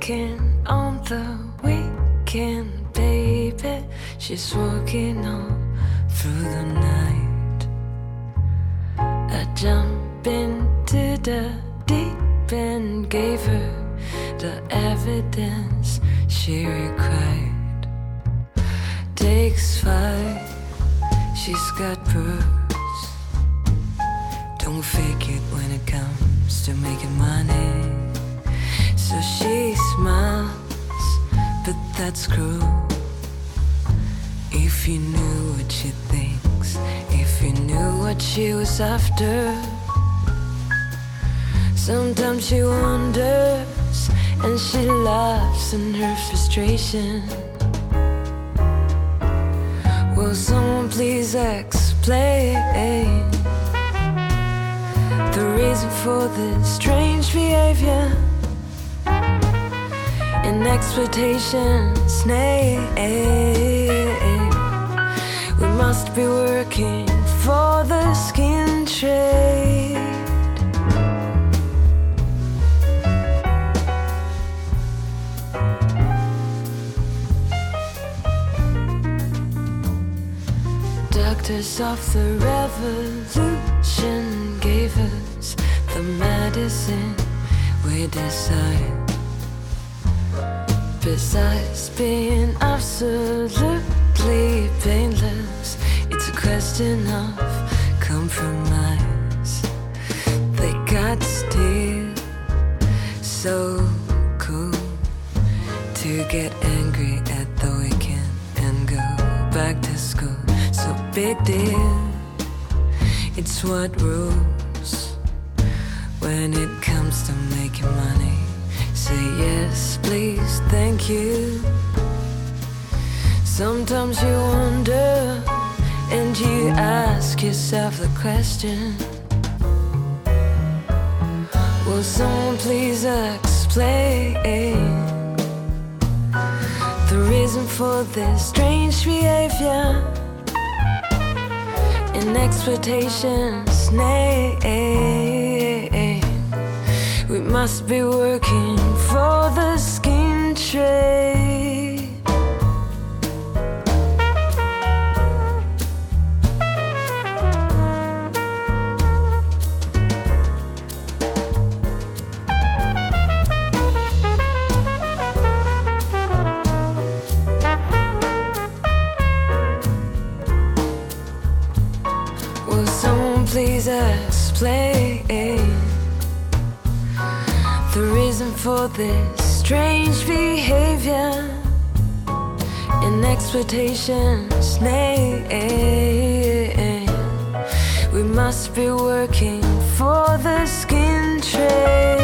working on the weekend, baby. She's working all through the night. I jumped into the deep end, gave her the evidence she required. Takes 5, she's got pearls. Don't fake it when it comes to making money. So she smiles, but that's cruel. If you knew what she thinks, if you knew what she was after. Sometimes she wonders, and she laughs in her frustration. Will someone please explain the reason for this strange behavior and expectations? Nay, we must be working for the skin trade. Doctors of the revolution gave us the medicine we desire. Besides being absolutely painless, it's a question of compromise. They got still so cool to get angry at the weekend and go back to school. So big deal, it's what rules when it comes to making money. Say yes, please, thank you. Sometimes you wonder and you ask yourself the question, will someone please explain the reason for this strange behavior and expectations? Nay, we must be working for the skin trade. Will someone please explain the reason for this strange behavior and expectations? Nay, we must be working for the skin trade.